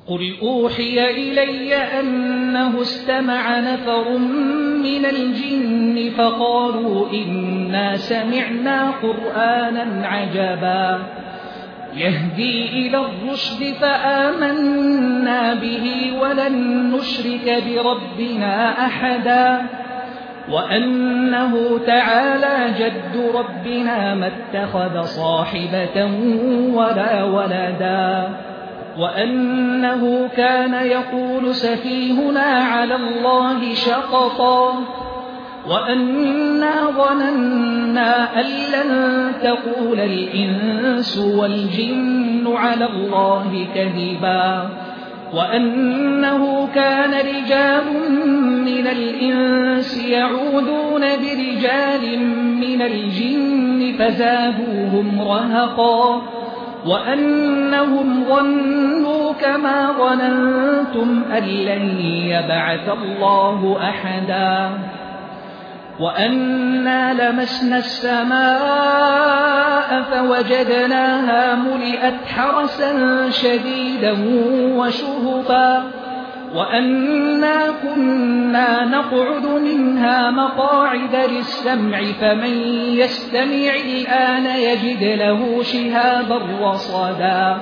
قل أوحي إلي أنه استمع نفر من الجن فقالوا إنا سمعنا قرآنا عجبا يهدي إلى الرشد فآمنا به ولن نشرك بربنا أحدا وأنه تعالى جد ربنا ما اتخذ صاحبة ولا ولدا وأنه كان يقول سفيهنا على الله شططا وأنا ظننا أن لن تقول الإنس والجن على الله كذبا وأنه كان رجال من الإنس يعوذون برجال من الجن فزادوهم رهقا وأنهم ظنوا كما ظننتم أن لن يبعث الله أحدا وأنا لمسنا السماء فوجدناها ملئت حرسا شديدا وشهبا وأنا كنا نقعد منها مقاعد للسمع فمن يستمع الآن يجد له شهابا رصدا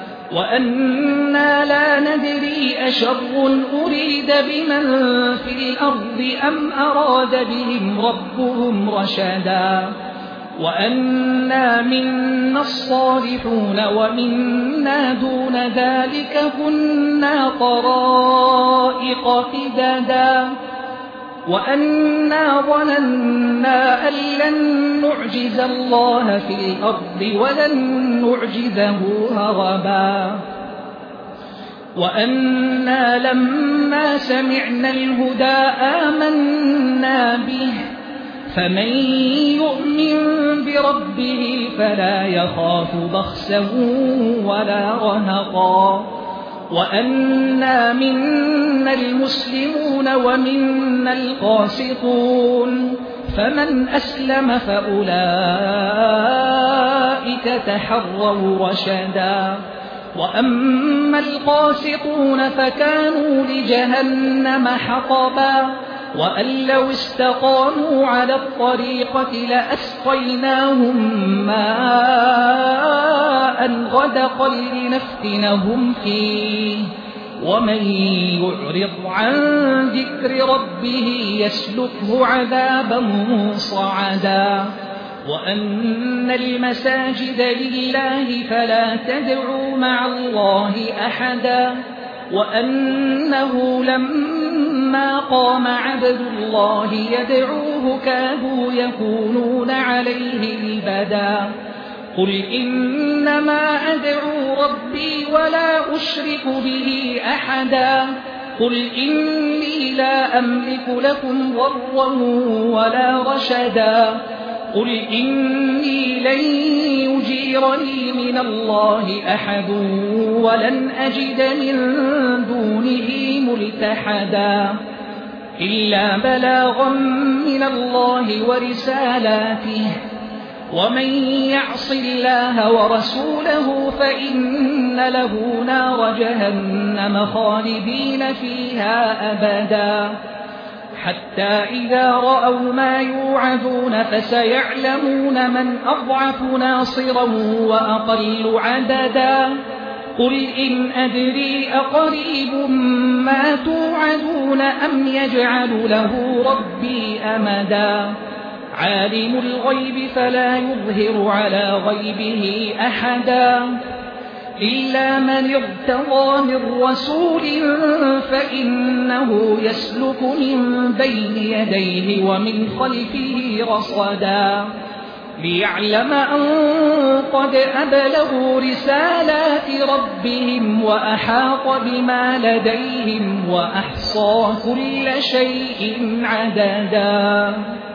وأنا لا ندري أشر أريد بمن في الأرض أم أراد بهم ربهم رشدا وأنا منا الصالحون ومنا دون ذلك كنا طرائق قددا وأنا ظننا أن لن نعجز الله في الأرض ولن نعجزه هربا وأنا لما سمعنا الهدى آمنا به فمن يؤمن بربه فلا يخاف بخسا ولا رهقا وأنا منا المسلمون ومنا القاسطون فمن أسلم فأولئك تحروا رشدا وأما القاسطون فكانوا لجهنم حطبا وأن لو استقاموا على الطريقة لأسقيناهم ماء غدقا لنفتنهم فيه ومن يعرض عن ذكر ربه يسلكه عذابا صعدا وأن المساجد لله فلا تدعوا مع الله أحدا وأنه لما قام عبد الله يدعوه كادوا يكونون عليه لبدا قل إنما أدعو ربي ولا أشرك به أحدا قل إني لا أملك لكم ضرا ولا رشدا قل إني لن يجيرني من الله أحد ولن أجد من دونه ملتحدا إلا بلاغا من الله ورسالاته ومن يعص الله ورسوله فإن له نار جهنم خالدين فيها أبدا حتى إذا رأوا ما يوعدون فسيعلمون من أضعف ناصرا وأقل عددا قل إن أدري أقريب ما توعدون أم يجعل له ربي أمدا عالم الغيب فلا يظهر على غيبه أحدا إلا من ارتضى من رسول فإنه يسلك من بين يديه ومن خلفه رصدا ليعلم أن قد أبلغوا رسالات ربهم وأحاط بما لديهم وأحصى كل شيء عددا